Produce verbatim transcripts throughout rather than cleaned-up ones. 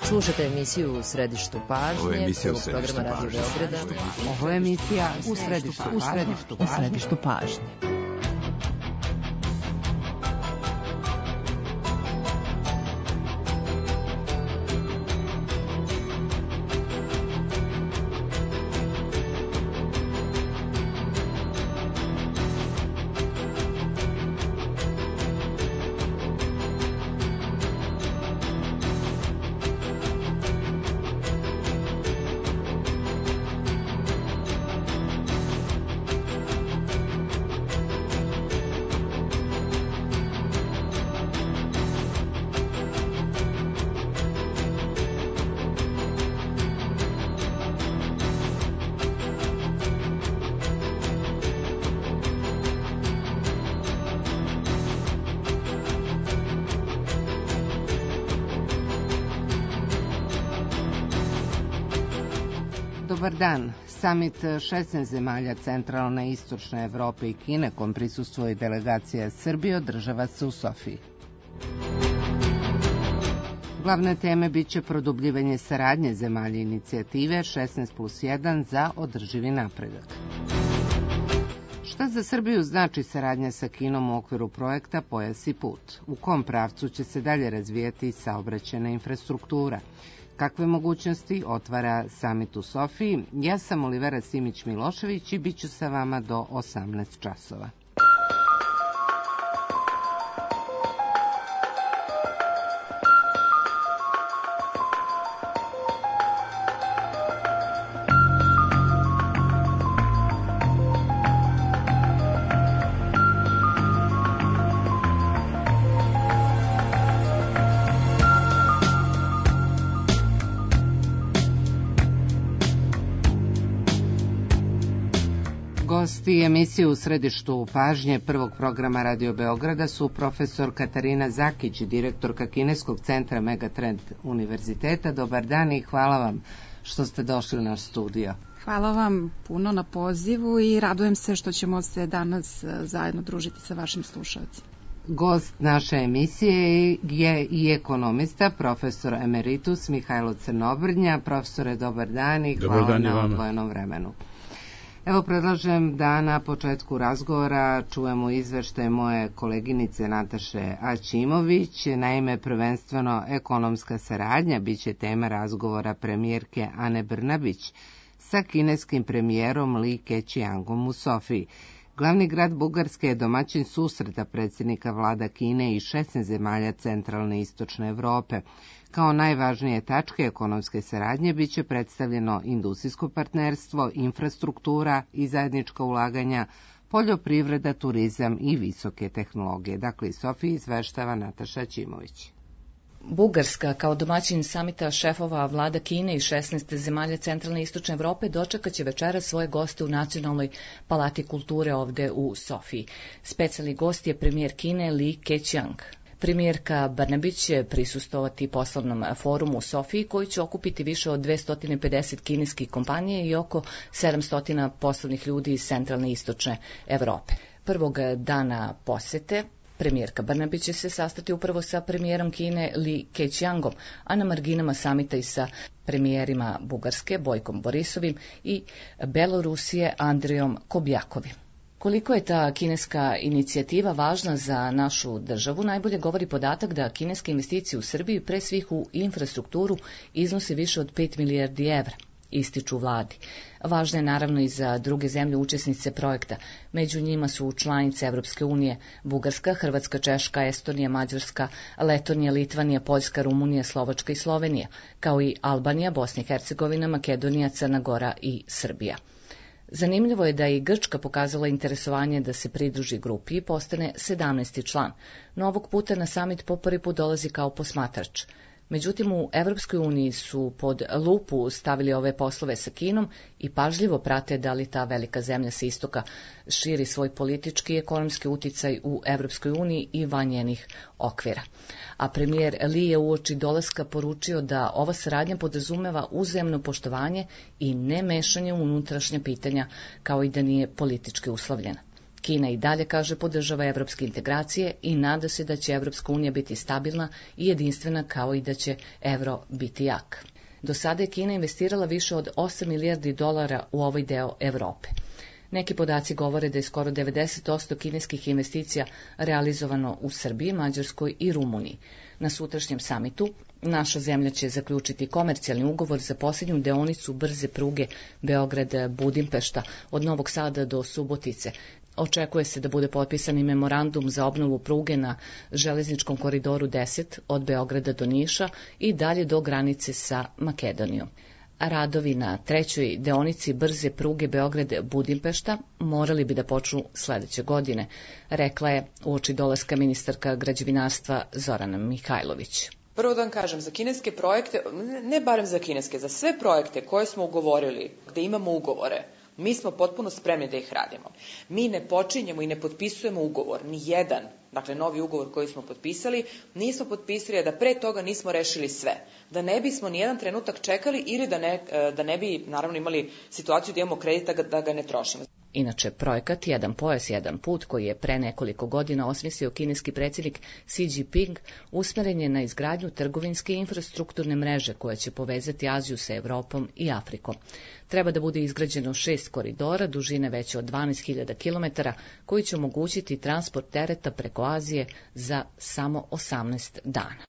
Slušate emisiju U središtu pažnje. Ovo je emisija U središtu programa Radio pažnje. Beograda. Ovo je emisija U središtu pažnje. U središtu pažnje. Dobar dan. Samit šesnaest zemalja centralne i istočne Evrope i Kine, kom prisustvuje delegacija Srbije, održava se u Sofiji. Glavne teme biće produbljivanje saradnje zemalja inicijative šesnaest plus jedan za održivi napredak. Šta za Srbiju znači saradnja sa Kinom u okviru projekta Pojas i put? U kom pravcu će se dalje razvijati saobraćajna infrastruktura? Kakve mogućnosti otvara samit u Sofiji? Ja sam Olivera Simić-Milošević i bit ću sa vama do osamnaest časova. Gosti emisije U središtu pažnje prvog programa Radio Beograda su profesor Katarina Zakić, direktorka Kineskog centra Megatrend univerziteta. Dobar dan i hvala vam što ste došli na studio. Hvala vam puno na pozivu i radujem se što ćemo se danas zajedno družiti sa vašim slušalcima. Gost naše emisije je i ekonomista, profesor emeritus Mihajlo Crnobrnja. Profesore, dobar dan i hvala dan na i vama. odvojenom vremenu. Evo, predlažem da na početku razgovora čujemo izveštaj moje koleginice Nataše Aćimović. Naime, prvenstveno ekonomska saradnja biće tema razgovora premijerke Ane Brnabić sa kineskim premijerom Li Keqiangom u Sofiji. Glavni grad Bugarske je domaćin susreta predsjednika vlada Kine i šesnaest zemalja centralne i istočne Evrope. Kao najvažnije tačke ekonomske saradnje biće predstavljeno industrijsko partnerstvo, infrastruktura i zajednička ulaganja, poljoprivreda, turizam i visoke tehnologije. Dakle, iz Sofije izveštava Nataša Aćimović. Bugarska, kao domaćin samita šefova vlada Kine i šesnaest zemalja centralne i istočne Evrope, dočekaće večeras svoje goste u Nacionalnoj palati kulture ovde u Sofiji. Specijalni gost je premijer Kine Li Keqiang. Premijerka Brnabić će prisustovati poslovnom forumu u Sofiji koji će okupiti više od dvesta pedeset kineskih kompanija i oko sedamsto poslovnih ljudi iz centralne i istočne Evrope. Prvog dana posete premijerka Brnabić će se sastati upravo sa premijerom Kine Li Keqiangom, a na marginama samita i sa premijerima Bugarske Bojkom Borisovim i Belorusije Andrijom Kobjakovim. Koliko je ta kineska inicijativa važna za našu državu, najbolje govori podatak da kineske investicije u Srbiji, pre svih u infrastrukturu, iznose više od pet milijardi evra, ističu vladi. Važna je naravno i za druge zemlje učesnice projekta. Među njima su članice Evropske unije Bugarska, Hrvatska, Češka, Estonija, Mađarska, Letonija, Litvanija, Poljska, Rumunija, Slovačka i Slovenija, kao i Albanija, Bosna i Hercegovina, Makedonija, Crna Gora i Srbija. Zanimljivo je da je i Grčka pokazala interesovanje da se pridruži grupi i postane sedamnaesti član, no ovog puta na samit po prvi put dolazi kao posmatrač. Međutim, u Evropskoj uniji su pod lupu stavili ove poslove sa Kinom i pažljivo prate da li ta velika zemlja sa istoka širi svoj politički i ekonomski uticaj u Evropskoj uniji i van njenih okvira. A premijer Li je uoči dolaska poručio da ova saradnja podrazumeva uzajamno poštovanje i ne mešanje u unutrašnja pitanja, kao i da nije politički uslovljena. Kina i dalje, kaže, podržava evropske integracije i nada se da će Evropska unija biti stabilna i jedinstvena, kao i da će evro biti jak. Do sada je Kina investirala više od osam milijardi dolara u ovaj deo Evrope. Neki podaci govore da je skoro devedeset posto kineskih investicija realizovano u Srbiji, Mađarskoj i Rumuniji. Na sutrašnjem samitu naša zemlja će zaključiti komercijalni ugovor za posljednju deonicu brze pruge Beograd-Budimpešta od Novog Sada do Subotice. Očekuje se da bude potpisan i memorandum za obnovu pruge na železničkom koridoru deset od Beograda do Niša i dalje do granice sa Makedonijom. Radovi na trećoj deonici brze pruge Beograd-Budimpešta morali bi da počnu sledeće godine, rekla je uoči dolaska ministarka građevinarstva Zorana Mihajlović. Prvo da vam kažem, za kineske projekte, ne barem za kineske, za sve projekte koje smo ugovorili, gde imamo ugovore, mi smo potpuno spremni da ih radimo. Mi ne počinjemo i ne potpisujemo ugovor, ni jedan, dakle novi ugovor koji smo potpisali, nismo potpisali, a da pre toga nismo rešili sve. Da ne bismo ni jedan trenutak čekali ili da ne, da ne bi naravno imali situaciju da imamo kredita da ga ne trošimo. Inače, projekat Jedan pojas, jedan put, koji je pre nekoliko godina osmislio kineski predsjednik Xi Jinping, usmeren je na izgradnju trgovinske i infrastrukturne mreže koja će povezati Aziju sa Evropom i Afrikom. Treba da bude izgrađeno šest koridora, dužine veće od dvanaest hiljada kilometara, koji će omogućiti transport tereta preko Azije za samo osamnaest dana.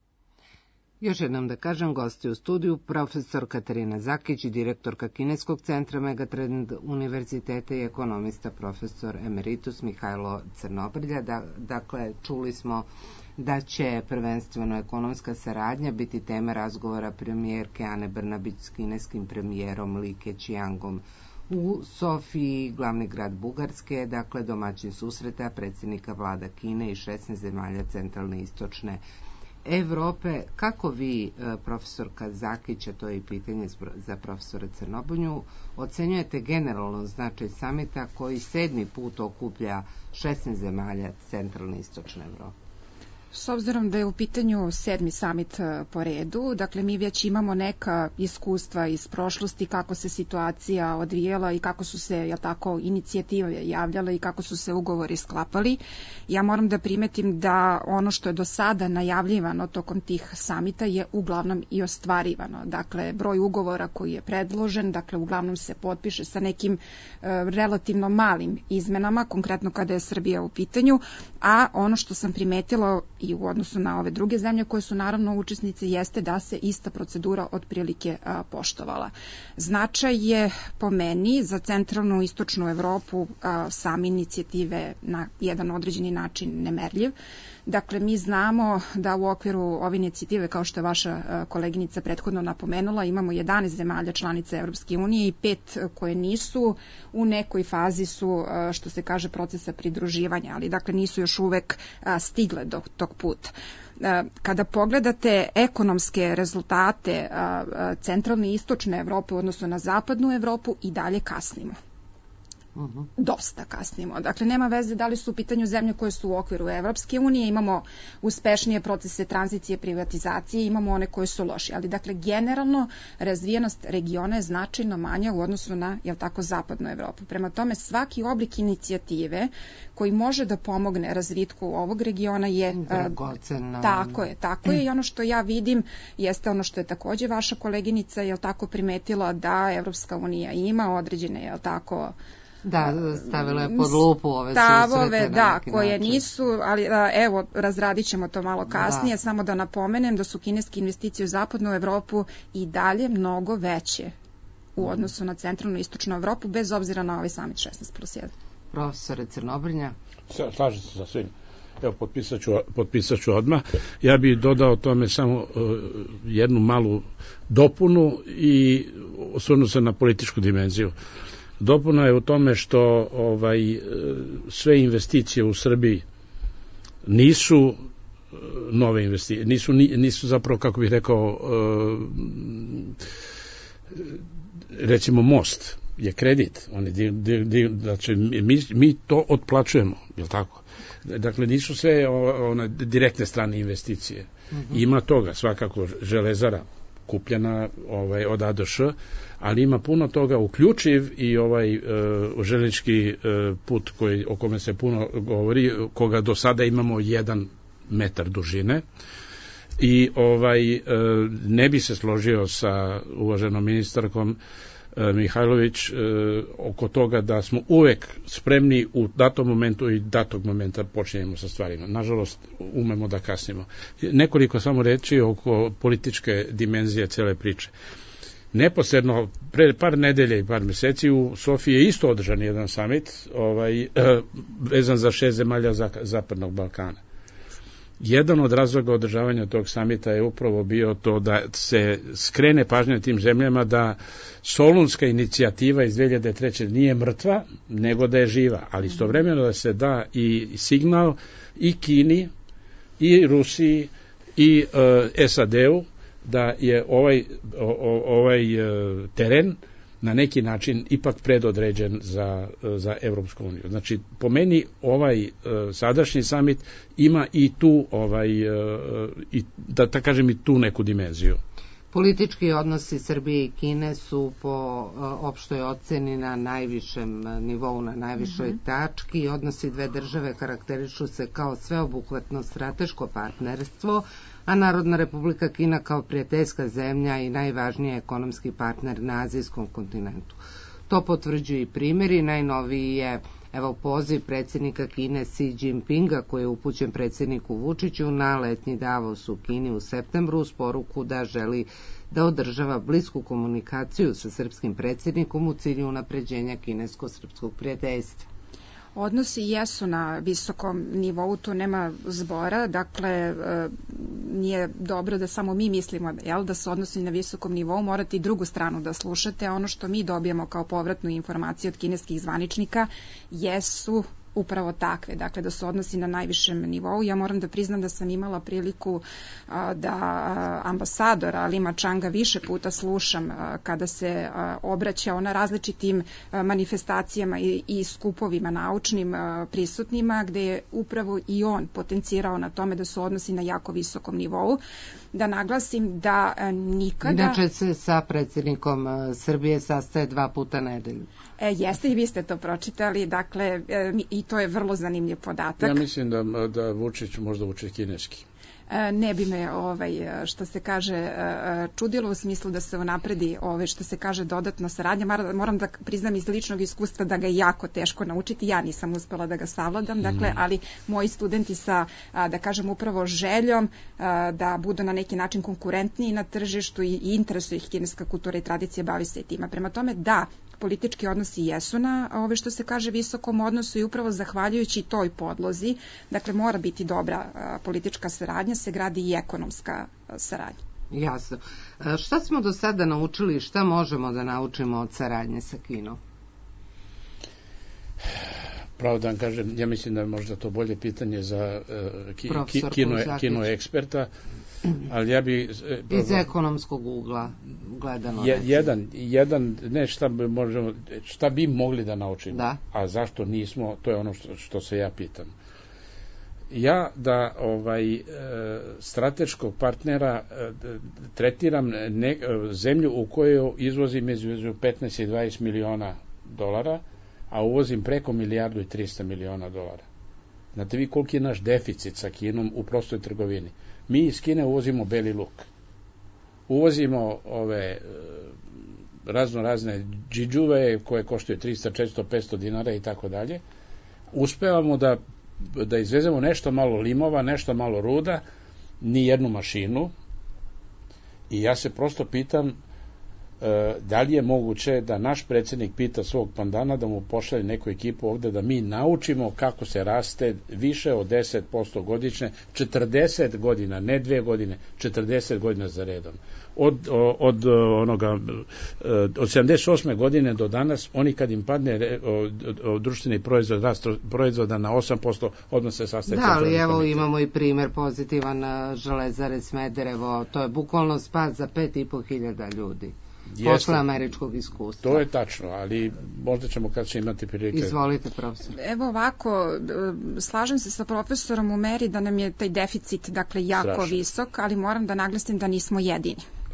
Još jednom da kažem, gosti u studiju profesor Katarina Zakić, direktorka Kineskog centra Megatrend univerziteta i ekonomista profesor emeritus Mihajlo Crnobrlja. Da, dakle, čuli smo da će prvenstveno ekonomska saradnja biti tema razgovora premijerke Ane Brnabić s kineskim premijerom Li Keqiangom u Sofiji, glavni grad Bugarske, dakle domaćin susreta predsjednika vlada Kine i šesnaest zemalja centralne i istočne Evrope. Kako vi, profesorka Zakić, a to je i pitanje za profesora Crnobrnju, ocenjujete generalno značaj samita koji sedmi put okuplja šesnaest zemalja centralne i istočne Evrope? S obzirom da je u pitanju sedmi samit po redu, dakle mi već imamo neka iskustva iz prošlosti kako se situacija odvijela i kako su se, jel tako, inicijative javljale i kako su se ugovori sklapali. Ja moram da primetim da ono što je do sada najavljivano tokom tih samita je uglavnom i ostvarivano. Dakle, broj ugovora koji je predložen, dakle uglavnom se potpiše sa nekim e, relativno malim izmenama, konkretno kada je Srbija u pitanju, a ono što sam primetila i u odnosu na ove druge zemlje koje su naravno učesnice jeste da se ista procedura otprilike a, poštovala. Značaj je po meni za centralnu i istočnu Evropu a, same inicijative na jedan određeni način nemerljiv. Dakle, mi znamo da u okviru ove inicijative, kao što je vaša koleginica prethodno napomenula, imamo jedanaest zemalja članica Evropske unije i pet koje nisu u nekoj fazi su, što se kaže, procesa pridruživanja, ali dakle nisu još uvek stigle do tog puta. Kada pogledate ekonomske rezultate centralne i istočne Evrope u odnosu na zapadnu Evropu, i dalje kasnimo. Uh-huh. Dosta kasnimo. Dakle, nema veze da li su u pitanju zemlje koje su u okviru Evropske unije, imamo uspešnije procese tranzicije, privatizacije, imamo one koje su loši. Ali, dakle, generalno razvijenost regiona je značajno manja u odnosu na, jel tako, zapadnu Evropu. Prema tome, svaki oblik inicijative koji može da pomogne razvitku ovog regiona je dragocena. Tako je, tako je. I ono što ja vidim jeste ono što je takođe vaša koleginica, jel tako, primetila da Evropska unija ima određene, jel tako, da, stavila je pod lupu ove stavove, susrete. Da, koje način. Nisu, ali evo, razradit ćemo to malo kasnije, da. Samo da napomenem da su kineske investicije u zapadnu Evropu i dalje mnogo veće u odnosu na centralnu i istočnu Evropu, bez obzira na ovaj samit šesnaest plus jedan. Profesore Crnobrnja? Slažem se sa svim. Evo, potpisat ću, potpisat ću odmah. Ja bih dodao tome samo uh, jednu malu dopunu i osvrnuo se na političku dimenziju. Dopuna je u tome što ovaj, sve investicije u Srbiji nisu nove investicije, nisu, nisu zapravo, kako bih rekao, recimo most je kredit, on je, znači, mi, mi to otplaćujemo, je li tako? Dakle, nisu sve one direktne strane investicije. Uh-huh. Ima toga, svakako, Železara, kupljena ovaj, od A do Š, ali ima puno toga, uključiv i ovaj uh, željeznički uh, put koji, o kome se puno govori, koga do sada imamo jedan metar dužine. I ovaj uh, ne bi se složio sa uvaženom ministarkom Mihajlović e, oko toga da smo uvek spremni u datom momentu i datog momenta počinjemo sa stvarima. Nažalost, umemo da kasnimo. Nekoliko samo reči oko političke dimenzije cele priče. Neposredno, pre par nedelja i par meseci u Sofiji je isto održan jedan samit ovaj, e, vezan za šest zemalja Zapadnog Balkana. Jedan od razloga održavanja tog samita je upravo bio to da se skrene pažnja tim zemljama da Solunska inicijativa iz dve hiljade treće. nije mrtva, nego da je živa, ali istovremeno da se da i signal i Kini, i Rusiji, i uh, S A D-u da je ovaj, o, ovaj uh, teren na neki način ipak predodređen za, za Evropsku uniju. Znači, po meni ovaj uh, sadašnji samit ima i tu, ovaj, uh, i, da, da kažem, i tu neku dimenziju. Politički odnosi Srbije i Kine su po uh, opštoj oceni na najvišem nivou, na najvišoj mm-hmm. tački. Odnosi dve države karakterišu se kao sveobuhvatno strateško partnerstvo, a Narodna Republika Kina kao prijateljska zemlja i najvažniji ekonomski partner na azijskom kontinentu. To potvrđuju i primjeri. Najnoviji je evo poziv predsjednika Kine Xi Jinpinga koji je upućen predsjedniku Vučiću na letnji Davos u Kini u septembru uz poruku da želi da održava blisku komunikaciju sa srpskim predsjednikom u cilju unapređenja kinesko-srpskog prijateljstva. Odnosi jesu na visokom nivou, tu nema zbora, dakle nije dobro da samo mi mislimo jel, da se odnosi na visokom nivou, morate i drugu stranu da slušate. Ono što mi dobijemo kao povratnu informaciju od kineskih zvaničnika jesu upravo takve, dakle da se odnosi na najvišem nivou. Ja moram da priznam da sam imala priliku a, da a, ambasadora Lima Čanga više puta slušam a, kada se a, obraćao na različitim a, manifestacijama i, i skupovima naučnim a, prisutnima, gde je upravo i on potencirao na tome da se odnosi na jako visokom nivou. Da naglasim da a, nikada... Inače se sa predsjednikom a, Srbije sastaje dva puta nedelju. E, jeste i vi ste to pročitali, dakle e, i to je vrlo zanimljiv podatak. Ja mislim da, da Vučić možda uči kineski. E, ne bi me ovaj, što se kaže čudilo u smislu da se unapredi ovaj, što se kaže dodatna saradnja. Moram da priznam iz ličnog iskustva da ga je jako teško naučiti. Ja nisam uspela da ga savladam, dakle, mm. ali moji studenti sa, da kažem, upravo željom da budu na neki način konkurentniji na tržištu i, i interesuje ih kineska kultura i tradicija, bavi se i tima. Prema tome, da, politički odnosi jesu na ove što se kaže visokom odnosu i upravo zahvaljujući toj podlozi, dakle mora biti dobra a, politička saradnja, se gradi i ekonomska a, saradnja. Jasno. A, šta smo do sada naučili i šta možemo da naučimo od saradnje sa Kinom? Pravo da vam kažem, ja mislim da je možda to bolje pitanje za uh, ki, ki, kino, kino eksperta, ali ja bi... Uh, iz ekonomskog ugla gledano. Je, jedan, jedan, ne šta bi, možemo, šta bi mogli da naučimo, da. A zašto nismo, to je ono što, što se ja pitam. Ja da ovaj strateškog partnera tretiram ne, zemlju u kojoj izvozim između petnaest i dvadeset miliona dolara, a uvozim preko milijardu i trista miliona dolara. Znate vi koliki je naš deficit sa Kinom u prostoj trgovini? Mi iz Kine uvozimo beli luk. Uvozimo ove razno razne džidžuve koje koštaju trista, četiristo, petsto dinara i tako dalje. Uspevamo da, da izvezemo nešto malo limova, nešto malo ruda, ni jednu mašinu. I ja se prosto pitam da li je moguće da naš predsjednik pita svog pandana da mu pošalje neku ekipu ovde da mi naučimo kako se raste više od deset posto godišnje, četrdeset godina, ne dve godine, četrdeset godina za redom. Od, od onoga od sedamdeset osme godine do danas oni kad im padne društveni proizvod rast proizvoda na osam posto odmah se sastaje. Da, ali evo komitet. Imamo i primer pozitivan Železare Smederevo, to je bukvalno spas za pet i po hiljada ljudi. Posle američkog iskustva. To je tačno, ali možda ćemo kad će imati prilike. Izvolite, profesor. Evo ovako, slažem se sa profesorom u meri da nam je taj deficit, dakle, jako Strašno. visok, ali moram da naglasim da nismo jedini.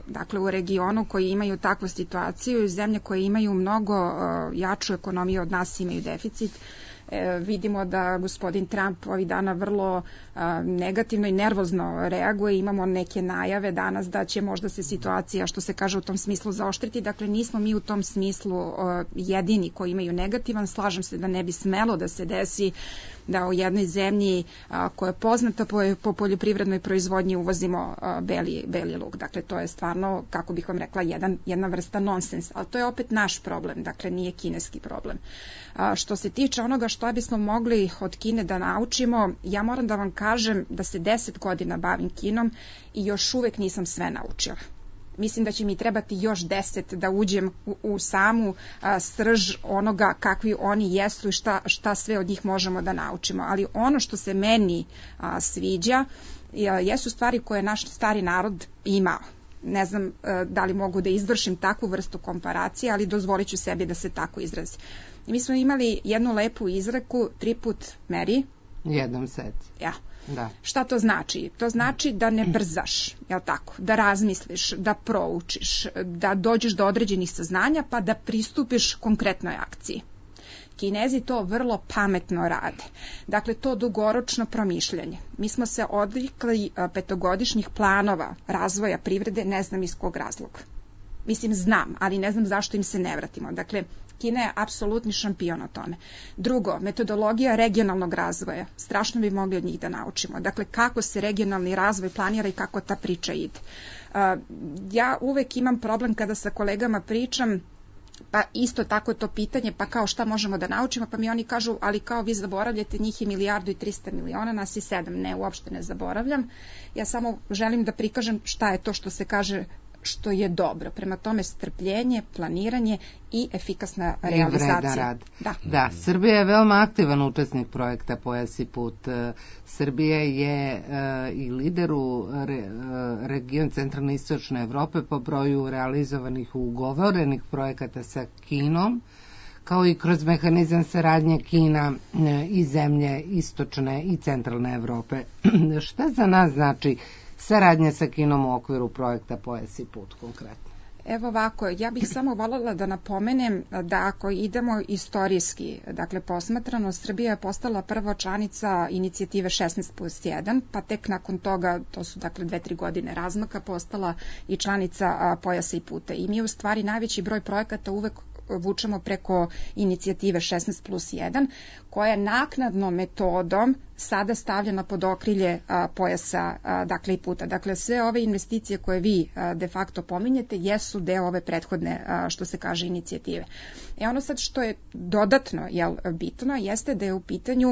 dakle u regionu koji imaju takvu situaciju i zemlje koje imaju mnogo uh, jaču ekonomiju od nas imaju deficit. E, vidimo da gospodin Trump ovih dana vrlo a, negativno i nervozno reaguje. Imamo neke najave danas da će možda se situacija, što se kaže, u tom smislu zaoštriti. Dakle, nismo mi u tom smislu a, jedini koji imaju negativan. Slažem se da ne bi smelo da se desi da u jednoj zemlji a, koja je poznata po, po poljoprivrednoj proizvodnji uvozimo a, beli, beli luk. Dakle, to je stvarno, kako bih vam rekla, jedan, jedna vrsta nonsens. Ali to je opet naš problem, dakle nije kineski problem. A, što se tiče onoga što bismo mogli od Kine da naučimo, ja moram da vam kažem da se deset godina bavim Kinom i još uvek nisam sve naučila. Mislim da će mi trebati još deset da uđem u, u samu a, srž onoga kakvi oni jesu i šta, šta sve od njih možemo da naučimo. Ali ono što se meni a, sviđa a, jesu stvari koje naš stari narod imao. Ne znam a, da li mogu da izvršim takvu vrstu komparacije, ali dozvolit ću sebi da se tako izrazi. I mi smo imali jednu lepu izreku, tri put meri. Jednom seci. Ja. Da. Šta to znači? To znači da ne brzaš, jel tako? Da razmisliš, da proučiš, da dođeš do određenih saznanja pa da pristupiš konkretnoj akciji. Kinezi to vrlo pametno rade. Dakle, to dugoročno promišljanje. Mi smo se odvikli petogodišnjih planova razvoja privrede, ne znam iz kog razloga. Mislim, znam, ali ne znam zašto im se ne vratimo. Dakle, Kina je apsolutni šampion o tome. Drugo, metodologija regionalnog razvoja. Strašno bi mogli od njih da naučimo. Dakle, kako se regionalni razvoj planira i kako ta priča ide. Uh, ja uvek imam problem kada sa kolegama pričam, pa isto tako to pitanje, pa kao šta možemo da naučimo, pa mi oni kažu, ali kao vi zaboravljate, njih je milijardu i trista miliona, nas je sedam. Ne, uopšte ne zaboravljam. Ja samo želim da prikažem šta je to što se kaže što je dobro. Prema tome strpljenje, planiranje i efikasna realizacija. I rad. Da. Da, Srbija je veoma aktivan učesnik projekta Pojas i put. Srbija je uh, i lider u re, uh, region centralne i istočne Evrope po broju realizovanih ugovorenih projekata sa Kinom, kao i kroz mehanizam saradnje Kina i zemlje istočne i centralne Evrope. Šta za nas znači saradnja sa Kinom u okviru projekta Pojas i put konkretno? Evo ovako, ja bih samo voljela da napomenem da ako idemo istorijski, dakle posmatrano, Srbija je postala prva članica inicijative šesnaest plus jedan, pa tek nakon toga, to su dakle dve, tri godine razmaka, postala i članica Pojasa i puta. I mi u stvari najveći broj projekata uvek vučemo preko inicijative šesnaest plus jedan, koja je naknadnom metodom sada stavljena pod okrilje a, pojasa a, dakle i puta. Dakle, sve ove investicije koje vi a, de facto pominjete jesu deo ove prethodne, a, što se kaže, inicijative. E ono sad što je dodatno jel, bitno jeste da je u pitanju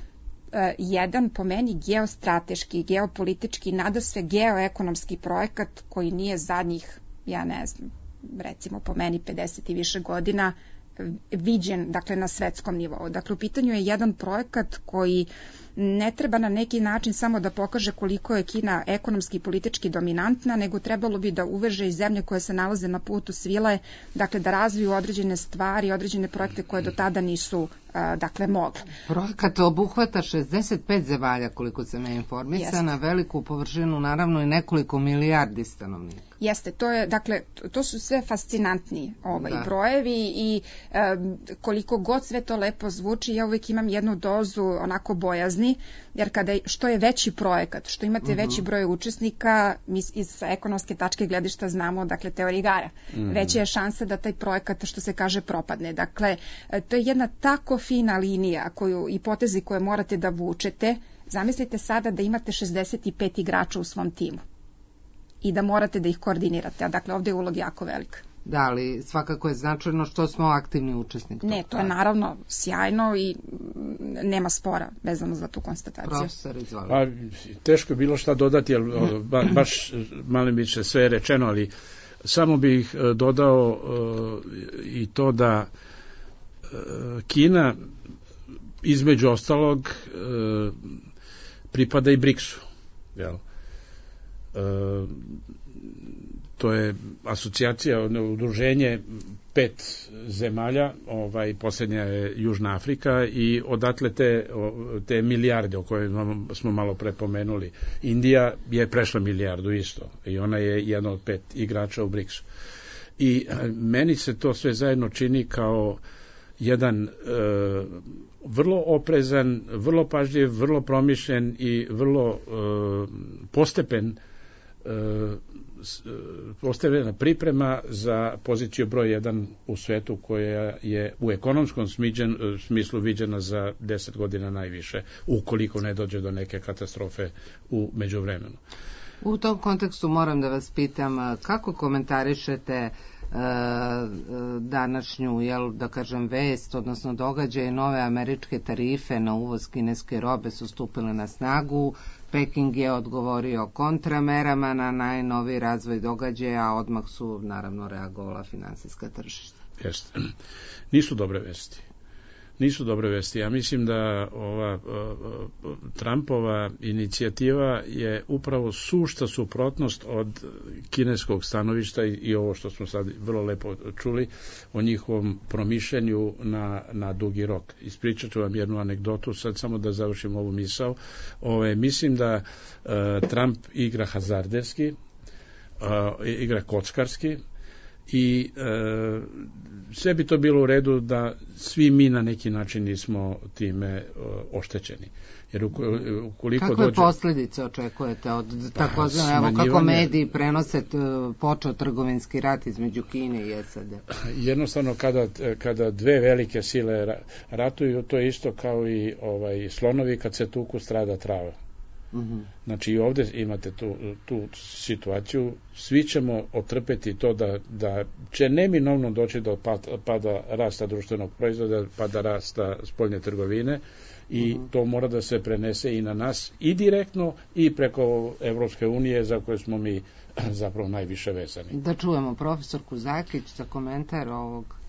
a, jedan po meni geostrateški, geopolitički, nadasve geoekonomski projekat koji nije zadnjih, ja ne znam, recimo po meni pedeset i više godina viđen, dakle, na svetskom nivou. Dakle, u pitanju je jedan projekat koji ne treba na neki način samo da pokaže koliko je Kina ekonomski i politički dominantna, nego trebalo bi da uveže i zemlje koje se nalaze na putu svile, dakle, da razviju određene stvari, određene projekte koje do tada nisu dakle mogle. Projekat obuhvata šezdeset pet zemalja, koliko sam ja informisana, Jeste. Veliku površinu, naravno i nekoliko milijardi stanovnika. Jeste, to je, dakle, to su sve fascinantni ovaj, brojevi i e, koliko god sve to lepo zvuči, ja uvijek imam jednu dozu onako bojazni, jer kada što je veći projekat, što imate uh-huh. veći broj učesnika, mi iz ekonomske tačke gledišta znamo, dakle, teorija igara. Uh-huh. Veća je šansa da taj projekat, što se kaže, propadne. Dakle, to je jedna tako fina linija koju, i potezi koje morate da vučete. Zamislite sada da imate šezdeset pet igrača u svom timu i da morate da ih koordinirate, a dakle ovdje je ulog jako velik. Da, ali svakako je značajno što smo aktivni učesnik. Ne, to je naravno sjajno i nema spora vezano za tu konstataciju. Profesor, izvoli. Pa, teško je bilo šta dodati, jer ba, baš malo mi će sve rečeno, ali samo bih dodao uh, i to da uh, Kina između ostalog uh, pripada i briksu, jel? to je asocijacija, udruženje pet zemalja, ovaj, posljednja je Južna Afrika i odatle te, te milijarde o kojima smo malo prepomenuli. Indija je prešla milijardu isto i ona je jedna od pet igrača u briksu. I meni se to sve zajedno čini kao jedan e, vrlo oprezan, vrlo pažljiv, vrlo promišljen i vrlo e, postepen e, postepena priprema za poziciju broj jedan u svetu koja je u ekonomskom smiđen, smislu viđena za deset godina najviše, ukoliko ne dođe do neke katastrofe u međuvremenu. U tom kontekstu moram da vas pitam kako komentarišete današnju, jel, da kažem, vest, odnosno događaje, nove američke tarife na uvoz kineske robe su stupile na snagu. Peking je odgovorio kontramerama na najnoviji razvoj događaja, a odmah su naravno reagovala finansijska tržišta. Jeste. Nisu dobre vesti. Nisu dobre vesti. Ja mislim da ova Trumpova inicijativa je upravo sušta suprotnost od kineskog stanovišta i, i ovo što smo sad vrlo lepo čuli o njihovom promišljanju na, na dugi rok. Ispričat ću vam jednu anegdotu, sad samo da završim ovu misao. Ove, mislim da uh, Trump igra hazarderski, uh, igra kockarski, i e, sve bi to bilo u redu da svi mi na neki način nismo time e, oštećeni. Jer ukoliko kakve dođe... posljedice očekujete od takozvane, evo kako mediji prenose počeo trgovinski rat između Kine i S A D? Jednostavno kada, kada dve velike sile ratuju, to je isto kao i ovaj, slonovi kad se tuku strada trava. Mm-hmm. Znači i ovdje imate tu, tu situaciju, svi ćemo otrpeti to da, da će neminovno doći do pada, pada rasta društvenog proizvoda, pada rasta spoljne trgovine i mm-hmm. to mora da se prenese i na nas i direktno i preko Evropske unije za koje smo mi zapravo najviše vezani. Da čujemo profesorku Zakić za komentar ovog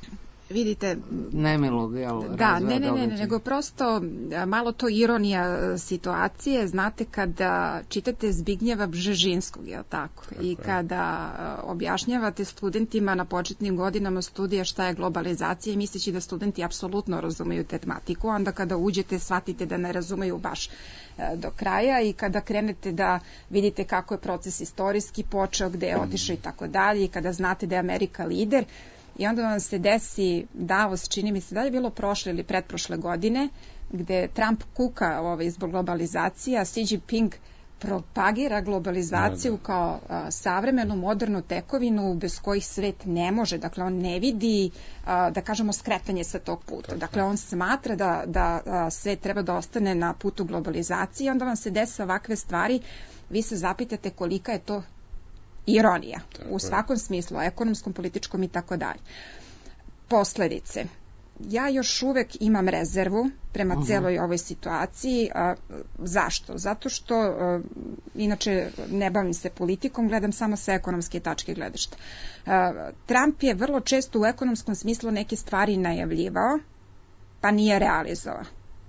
vidite, nemilog, jel, da, ne, ne, ne, nego prosto malo to ironija situacije, znate kada čitate Zbignjeva Bžežinskog, jel tako, tako i kada objašnjavate studentima na početnim godinama studija šta je globalizacija i misleći da studenti apsolutno razumeju tematiku, onda kada uđete shvatite da ne razumeju baš do kraja i kada krenete da vidite kako je proces istorijski počeo, gde je otišao i tako dalje i kada znate da je Amerika lider, i onda vam se desi Davos, čini mi se da je bilo prošle ili pretprošle godine, gde Trump kuka ovaj, zbog globalizacije, a Xi Jinping propagira globalizaciju da, da. kao a, savremenu, modernu tekovinu bez kojih svet ne može. Dakle, on ne vidi, a, da kažemo, skretanje sa tog puta. Tako. Dakle, on smatra da, da a, svet treba da ostane na putu globalizacije i onda vam se desi ovakve stvari. Vi se zapitate kolika je to ironija, tako u svakom smislu, ekonomskom, političkom i tako dalje. Posledice. Ja još uvek imam rezervu prema uh-huh. celoj ovoj situaciji. A, zašto? Zato što, a, inače, ne bavim se politikom, gledam samo sa ekonomske tačke gledišta. A, Trump je vrlo često u ekonomskom smislu neke stvari najavljivao, pa nije realizovao.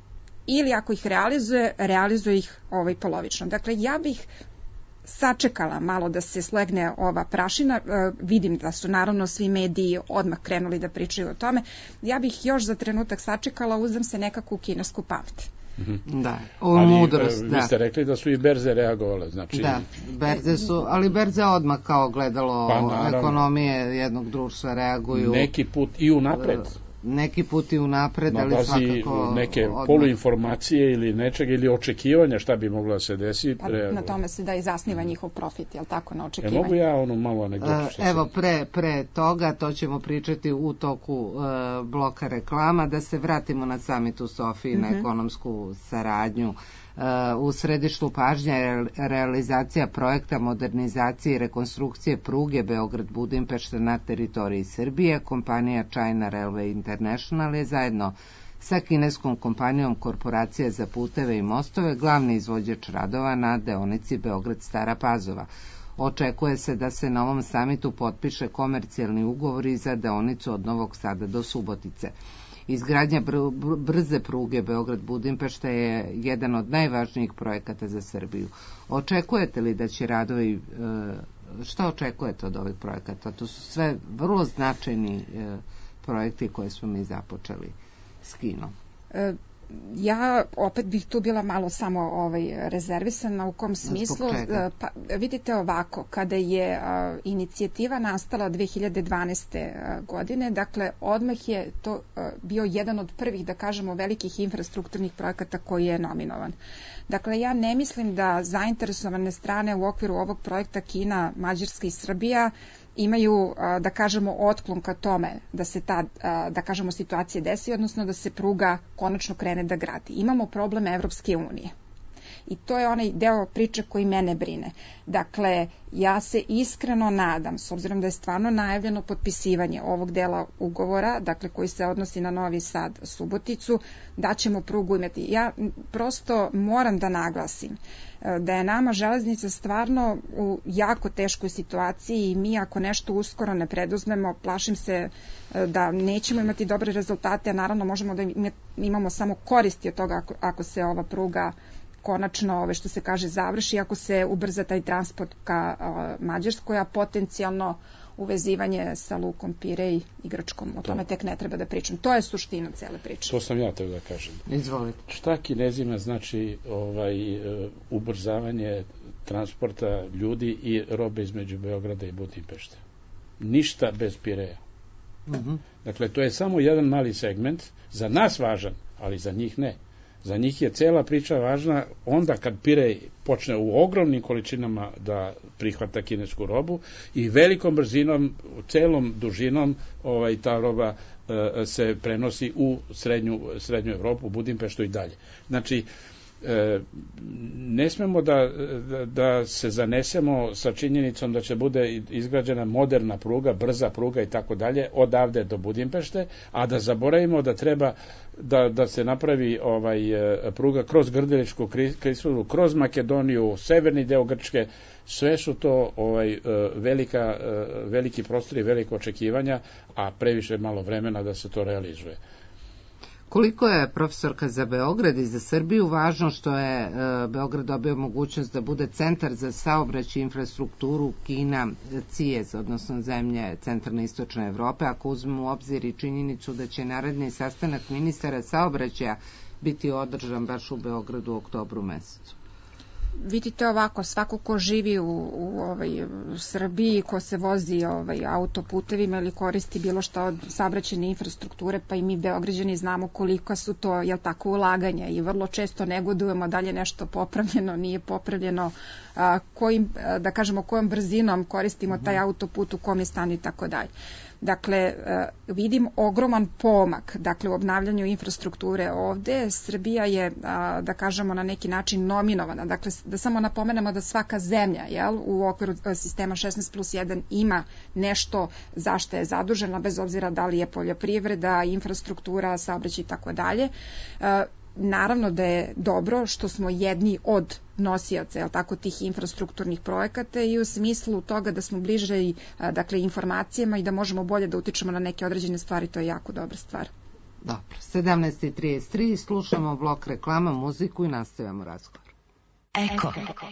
Ili ako ih realizuje, realizuje ih ovaj polovično. Dakle, ja bih sačekala malo da se slegne ova prašina, e, vidim da su naravno svi mediji odmah krenuli da pričaju o tome, ja bih još za trenutak sačekala, uzdam se nekako u kinesku pamet. Mm-hmm. Da, ovo mudrost, vi da. ste rekli da su i berze reagovale, znači... Da, berze su, ali berze odmah kao gledalo pa, ekonomije jednog društva reaguju... Neki put i unapred. Neki put i unapred, ali svakako... neke odmah. Poluinformacije ili nečega, ili očekivanja šta bi moglo da se desi. Pa, na tome se da i zasniva njihov profit, jel tako, na očekivanje? E, mogu ja onu malo anegdotu što Evo, pre, pre toga, to ćemo pričati u toku uh, bloka reklama, da se vratimo na samit u Sofiji, mm-hmm. na ekonomsku saradnju. U središtu pažnje je realizacija projekta modernizacije i rekonstrukcije pruge Beograd-Budimpešta na teritoriji Srbije. Kompanija China Railway International je zajedno sa kineskom kompanijom Korporacija za puteve i mostove glavni izvođač radova na deonici Beograd-Stara Pazova. Očekuje se da se na ovom samitu potpiše komercijalni ugovori za deonicu od Novog Sada do Subotice. Izgradnja brze pruge Beograd-Budimpešta je jedan od najvažnijih projekata za Srbiju. Očekujete li da će radovi, šta očekujete od ovih projekata? To su sve vrlo značajni projekti koje smo mi započeli s Kinom. Ja opet bih tu bila malo samo ovaj rezervisana u kom smislu. Pa, vidite ovako, kada je a, inicijativa nastala dve hiljade dvanaeste. godine, dakle odmah je to a, bio jedan od prvih, da kažemo, velikih infrastrukturnih projekata koji je nominovan. Dakle, ja ne mislim da zainteresovane strane u okviru ovog projekta Kina, Mađarska i Srbija imaju, da kažemo, otklon ka tome da se ta, da kažemo, situacija desi, odnosno da se pruga konačno krene da gradi. Imamo problem Evropske unije. I to je onaj deo priče koji mene brine. Dakle, ja se iskreno nadam, s obzirom da je stvarno najavljeno potpisivanje ovog dela ugovora, dakle koji se odnosi na Novi Sad, Suboticu, da ćemo prugu imati. Ja prosto moram da naglasim da je nama železnica stvarno u jako teškoj situaciji i mi ako nešto uskoro ne preduzmemo, plašim se da nećemo imati dobre rezultate, a naravno možemo da imamo samo koristi od toga ako, ako se ova pruga konačno, ove što se kaže, završi, ako se ubrza taj transport ka uh, Mađarskoj, a potencijalno uvezivanje sa lukom Pirej i Grčkom. O tome tek ne treba da pričam. To je suština cele priče. To sam ja teo da kažem. Izvolite. Šta Kinezima znači ovaj, uh, ubrzavanje transporta ljudi i robe između Beograda i Budimpešte? Ništa bez Pireja. Uh-huh. Dakle, to je samo jedan mali segment, za nas važan, ali za njih ne. Za njih je cela priča važna onda kad Pirej počne u ogromnim količinama da prihvata kinesku robu i velikom brzinom, celom dužinom ovaj, ta roba e, se prenosi u srednju, srednju Evropu, Budimpeštu i dalje. Znači, e, ne smemo da, da, da se zanesemo sa činjenicom da će bude izgrađena moderna pruga, brza pruga i tako dalje, odavde do Budimpešte, a da zaboravimo da treba da, da se napravi ovaj pruga kroz Grdeličku klisuru, kroz Makedoniju, severni deo Grčke. Sve su to ovaj velika, veliki prostori, velike očekivanja, a previše malo vremena da se to realizuje. Koliko je, profesorka, za Beograd i za Srbiju važno što je e, Beograd dobio mogućnost da bude centar za saobraćaj i infrastrukturu Kina, C I E S, odnosno zemlje centralne i istočne Evrope, ako uzmemo u obzir i činjenicu da će naredni sastanak ministara saobraćaja biti održan baš u Beogradu u oktobru mesecu? Vidite ovako, svako ko živi u, u, ovaj, u Srbiji, ko se vozi ovaj, autoputevima ili koristi bilo što od saobraćajne infrastrukture, pa i mi Beograđani znamo koliko su to, jel tako, ulaganja i vrlo često negodujemo da li je nešto popravljeno, nije popravljeno, a, kojim, da kažemo, kojom brzinom koristimo taj autoput, u kom je stanju i tako dalje. Dakle, vidim ogroman pomak, dakle, u obnavljanju infrastrukture ovde. Srbija je, da kažemo, na neki način nominovana. Dakle, da samo napomenemo da svaka zemlja, jel, u okviru sistema šesnaest plus jedan ima nešto zašto je zadužena, bez obzira da li je poljoprivreda, infrastruktura, saobraćaj i tako dalje. Naravno da je dobro što smo jedni od nosioca, jel tako, tih infrastrukturnih projekata i u smislu toga da smo bliže i, dakle, informacijama i da možemo bolje da utičemo na neke određene stvari, to je jako dobra stvar. Dobro, sedamnaest i trideset tri, slušamo blok reklama, muziku i nastavljamo razgovor. Eko.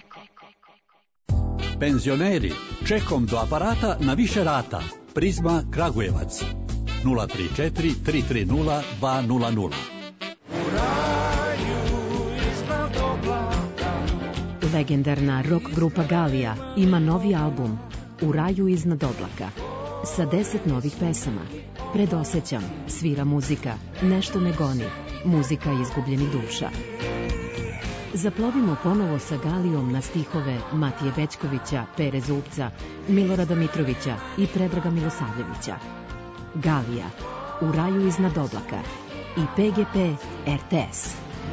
Penzioneri, čekom do aparata na više rata. Prizma Kragujevac. nula tri četiri tri tri nula dva nula nula. Legendarna rock grupa Galija ima novi album U raju iznad oblaka sa deset novih pesama. Predosećam, svira muzika, nešto me goni, muzika izgubljenih duša. Zaplovimo ponovo sa Galijom na stihove Matije Bećkovića, Pere Zupca, Milorada Mitrovića i Predraga Milosavljevića. Galija, U raju iznad oblaka i P G P R T S.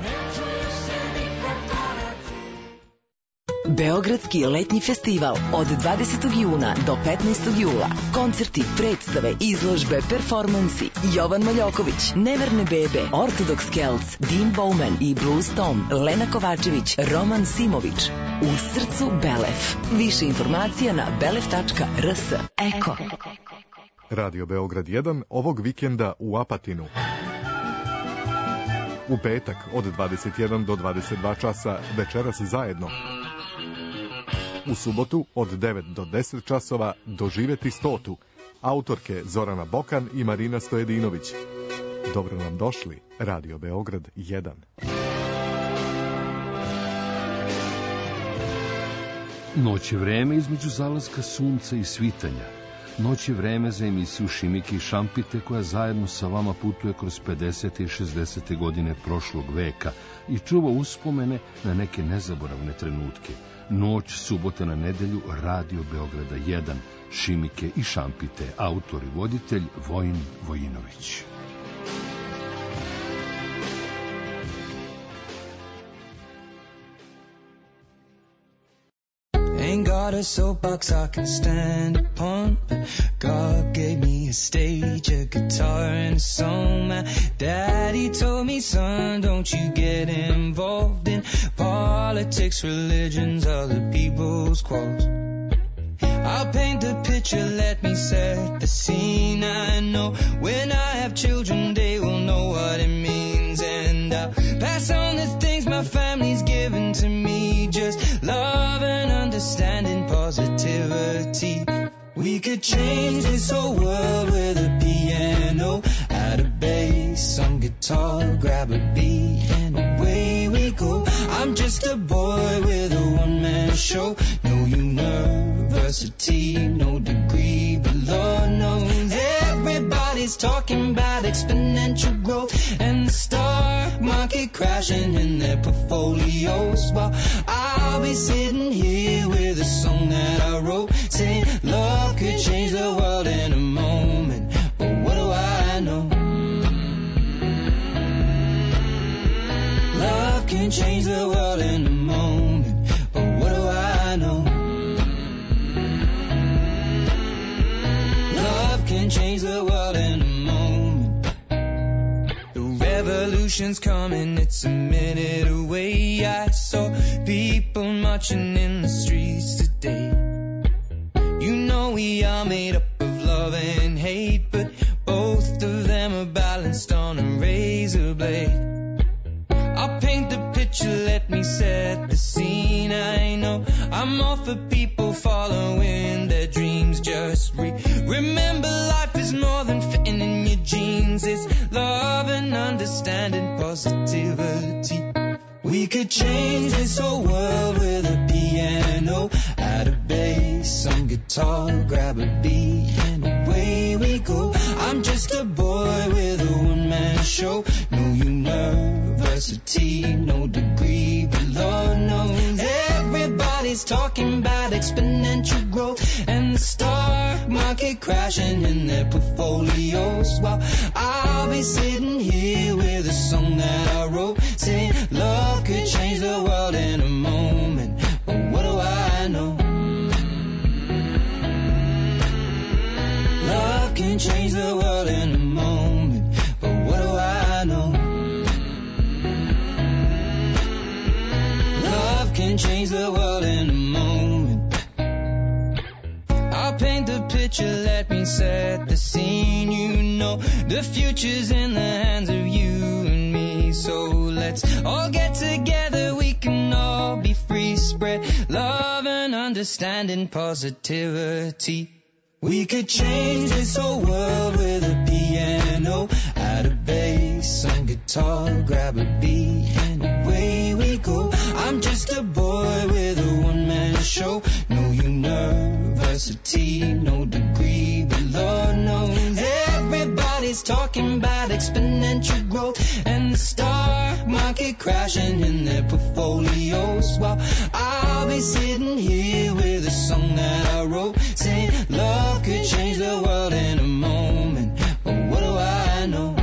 Beogradski letnji festival od dvadesetog juna do petnaestog jula. Koncerti, predstave, izložbe, performansi. Jovan Maljoković, Neverne bebe, Ortodoks Kelts, Dean Bowman i Blues Tom, Lena Kovačević, Roman Simović. U srcu Belef. Više informacija na belef tačka r s. Eko. Radio Beograd jedan ovog vikenda u Apatinu. U petak od dvadeset jedan do dvadeset dva časa večeras zajedno. U subotu od devet do deset časova doživjeti stotu. Autorke Zorana Bokan i Marina Stojedinović. Dobro nam došli, Radio Beograd jedan. Noć je vreme između zalaska sunca i svitanja. Noć je vreme za emisiju Šimike i Šampite koja zajedno sa vama putuje kroz pedesete i šezdesete godine prošlog veka i čuva uspomene na neke nezaboravne trenutke. Noć, subota na nedelju, Radio Beograda jedan, Šimike i Šampite, autor i voditelj Vojin Vojinović. Ain't got a soapbox I can stand upon, but God gave me a stage, a guitar and a song. My daddy told me, son, don't you get involved in politics, religions, other people's quarrels. I'll paint the picture, let me set the scene. I know when I have children they will know what it means, and I'll pass on the things my family's given to me, just love and understanding, positivity. We could change this whole world with a piano, add a bass, some guitar, grab a beat, and away we go. I'm just a boy with a one-man show, no university, no degree, but Lord knows everybody's talking about exponential growth and the stock market crashing in their portfolios, while I'll be sitting here with a song that I wrote, saying love could change the world in a moment, but what do I know? Love can change the world in a moment, but what do I know? Love can change the world in a moment. The revolution's coming, it's a minute away. I saw people marching in the streets today. You know we are made up of love and hate, but both of them are balanced on a razor blade. I'll paint the picture, let me set the scene. I know I'm all for people following their dreams. Just re- remember life is more than fitting in your jeans. It's love and understanding, positivity. We could change this whole world with a piano, add a bass, some guitar, grab a beat, and away we go. I'm just a boy with a one-man show, no university, no degree, but Lord knows everybody's talking about exponential growth and the stock market crashing in their portfolios, while I'll be sitting here with a song that I wrote, saying love could change the world in a moment, but what do I know? Love can change the world in a moment, but what do I know? Love can change the world in a moment. I'll paint the picture, let me set the scene. You know the future's in the hands of you and me, so let's all get together, we can all be free, spread love and understanding, positivity. We could change this whole world with a piano, add a bass, some guitar, grab a beat, and away we go. I'm just a boy with a one-man show, no university, no degree, but Lord knows everybody's talking about exponential growth and the stock market crashing in their portfolios, while I'll be sitting here with a song that I wrote, saying love could change the world in a moment, but what do I know?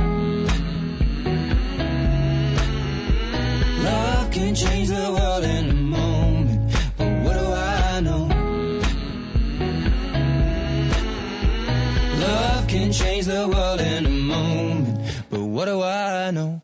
Love can change the world in a moment, but what do I know? Love can change the world in a moment, but what do I know?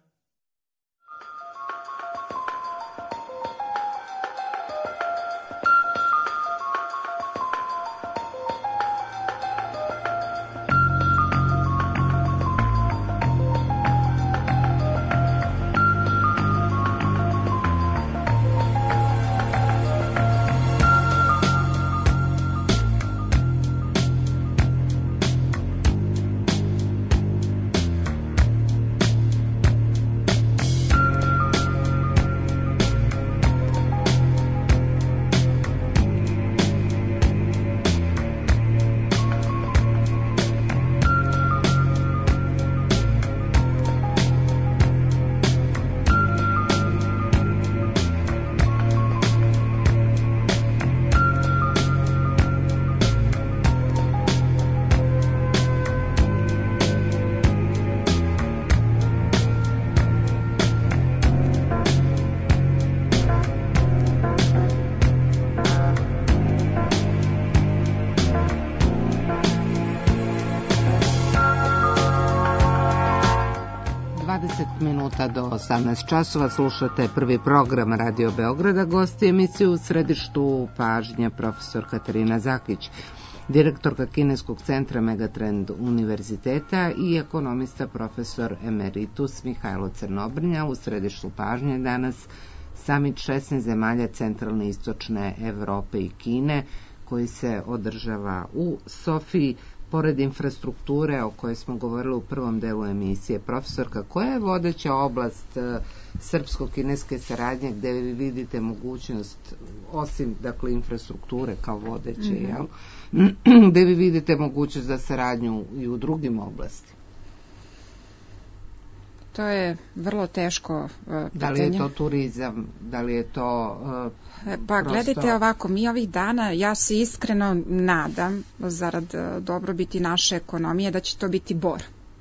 minuta do osamnaest časova. Slušate prvi program Radio Beograda. Gosti emisiju u središtu pažnje profesor Katarina Zakić, direktorka Kineskog centra Megatrend univerziteta i ekonomista profesor emeritus Mihajlo Crnobrnja. U središtu pažnje danas samit šesnaest zemalja centralne i istočne Evrope i Kine koji se održava u Sofiji. Pored infrastrukture o kojoj smo govorili u prvom delu emisije, profesorka, koja je vodeća oblast srpsko-kineske saradnje gde vi vidite mogućnost, osim dakle infrastrukture kao vodeće, mm-hmm. jel? Gde vi vidite mogućnost za saradnju i u drugim oblastima? To je vrlo teško uh, pitanje. Da li je to turizam, da li je to uh, Pa prosto... gledajte ovako, mi ovih dana, ja se iskreno nadam, zarad uh, dobrobiti naše ekonomije, da će to biti Bor.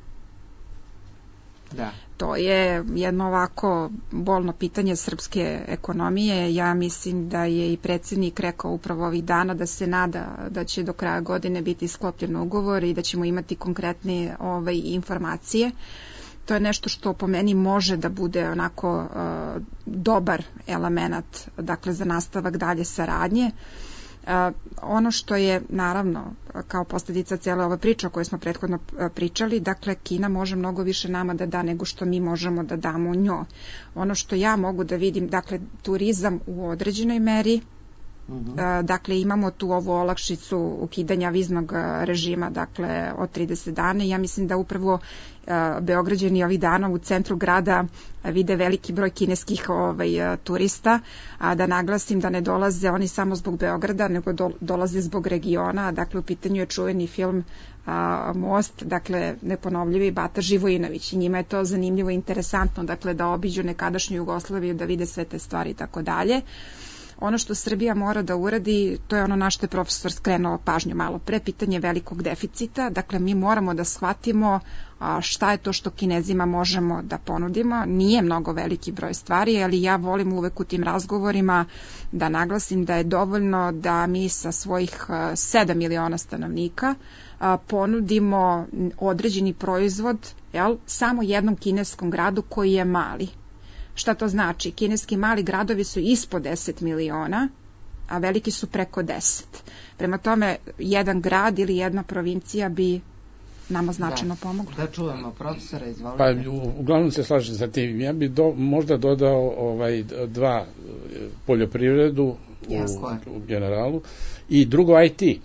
Da. To je jedno ovako bolno pitanje srpske ekonomije. Ja mislim da je i predsjednik rekao upravo ovih dana da se nada da će do kraja godine biti sklopljen ugovor i da ćemo imati konkretne ovaj, informacije. To je nešto što po meni može da bude onako uh, dobar element, dakle, za nastavak dalje saradnje. Uh, ono što je, naravno, kao posljedica cijela ova priča o kojoj smo prethodno pričali, dakle, Kina može mnogo više nama da da nego što mi možemo da damo njoj. Ono što ja mogu da vidim, dakle, turizam u određenoj meri, Uh-huh. dakle imamo tu ovu olakšicu ukidanja viznog režima, dakle od trideset dana. Ja mislim da upravo uh, Beograđani ovih dana u centru grada vide veliki broj kineskih ovaj, turista, a da naglasim da ne dolaze oni samo zbog Beograda, nego do, dolaze zbog regiona. Dakle, u pitanju je čuveni film a, Most, dakle neponovljivi Bata Živojinović, i njima je to zanimljivo i interesantno, dakle da obiđu nekadašnju Jugoslaviju, da vide sve te stvari i tako dalje. Ono što Srbija mora da uradi, to je ono na što je profesor skrenuo pažnju malo pre, pitanje velikog deficita. Dakle, mi moramo da shvatimo a, šta je to što Kinezima možemo da ponudimo. Nije mnogo veliki broj stvari, ali ja volim uvek u tim razgovorima da naglasim da je dovoljno da mi sa svojih sedam miliona stanovnika a, ponudimo određeni proizvod, jel, samo jednom kineskom gradu koji je mali. Šta to znači? Kineski mali gradovi su ispod deset miliona, a veliki su preko deset. Prema tome, jedan grad ili jedna provincija bi nama značajno da, pomoglo. Da čujemo profesora, izvolite. Pa, uglavnom se slažem sa tim. Ja bih do, možda dodao ovaj, dva, poljoprivredu u, u generalu i drugo I T.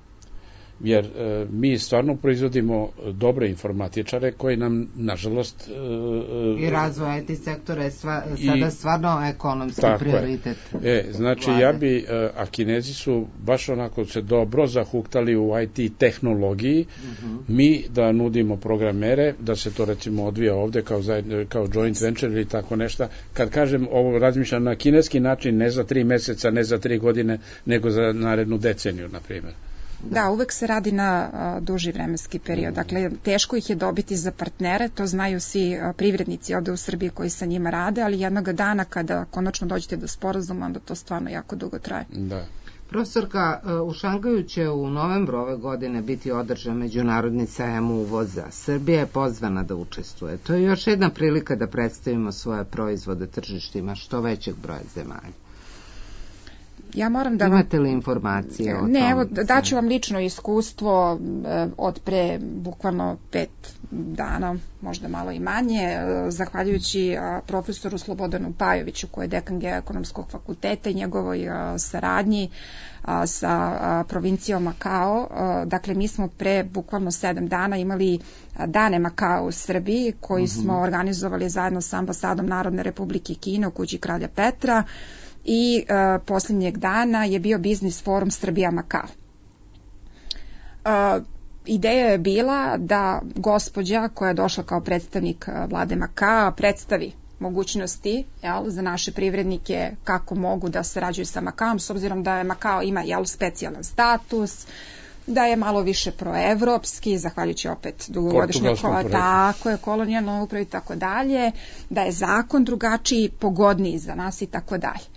Jer e, mi stvarno proizvodimo dobre informatičare koji nam, nažalost... E, I razvoj I T sektora je sva, sada i, stvarno ekonomski prioritet. E, znači, vlade. ja bi, e, a Kinezi su baš onako se dobro zahuktali u I T tehnologiji, uh-huh. mi da nudimo programere, da se to recimo odvija ovde kao, zajedno, kao joint venture ili tako nešto. Kad kažem ovo, razmišljam na kineski način, ne za tri meseca, ne za tri godine, nego za narednu deceniju, na primjer. Da, uvek se radi na a, duži vremenski period. Dakle, teško ih je dobiti za partnere, to znaju svi a, privrednici ovde u Srbiji koji sa njima rade, ali jednog dana kada konačno dođete do sporazuma, onda to stvarno jako dugo traje. Da. Profesorka, u Šangaju će u novembru ove godine biti održan međunarodni sajam uvoza. Srbija je pozvana da učestvuje. To je još jedna prilika da predstavimo svoje proizvode tržištima što većeg broja zemalja. Ja moram da vam... Imate li informacije o tom? Ne, evo, daću vam lično iskustvo eh, od pre bukvalno pet dana, možda malo i manje, eh, zahvaljujući eh, profesoru Slobodanu Pajoviću, koji je dekan Geoekonomskog fakulteta i njegovoj eh, saradnji eh, sa eh, provincijom Makao. Eh, dakle, mi smo pre bukvalno sedam dana imali eh, dane Makao u Srbiji, koji uh-huh. smo organizovali zajedno sa ambasadom Narodne Republike Kine u kući Kralja Petra. I uh, posljednjeg dana je bio biznis forum Srbija Makao. Uh, ideja je bila da gospođa koja je došla kao predstavnik vlade Makao predstavi mogućnosti, jel, za naše privrednike kako mogu da sarađuju sa Makaom, s obzirom da je Makao ima, jel, specijalan status, da je malo više proevropski, zahvaljujući opet dugogodišnje tako je kolonijalno upravi i tako dalje, da je zakon drugačiji, pogodniji za nas i tako dalje.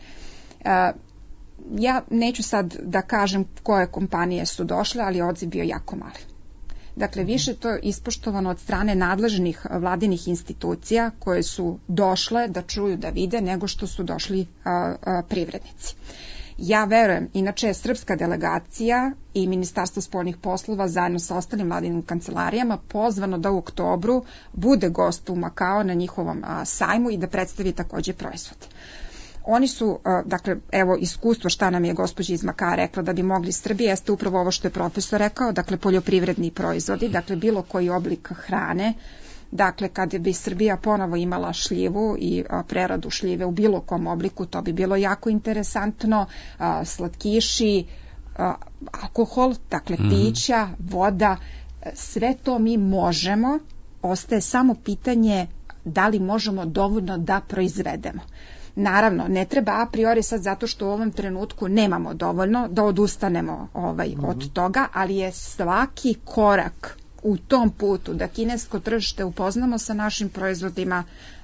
Ja neću sad da kažem koje kompanije su došle, ali odziv bio jako mali. Dakle, više to je ispoštovano od strane nadležnih vladinih institucija koje su došle da čuju, da vide, nego što su došli a, a, privrednici. Ja verujem, inače je srpska delegacija i Ministarstvo spoljnih poslova zajedno sa ostalim vladinim kancelarijama pozvano da u oktobru bude gost u Makao na njihovom a, sajmu i da predstavi takođe proizvode. Oni su, dakle, evo iskustvo šta nam je gospođa iz Makaa rekla da bi mogli Srbije, jeste upravo ovo što je profesor rekao, dakle poljoprivredni proizvodi, dakle bilo koji oblik hrane, dakle kada bi Srbija ponovo imala šljivu i a, preradu šljive u bilo kom obliku, to bi bilo jako interesantno, a, slatkiši, a, alkohol, dakle mm. pića, voda, sve to mi možemo, ostaje samo pitanje da li možemo dovoljno da proizvedemo. Naravno, ne treba a priori sad zato što u ovom trenutku nemamo dovoljno da odustanemo ovaj, mm-hmm. od toga, ali je svaki korak u tom putu da kinesko tržište upoznamo sa našim proizvodima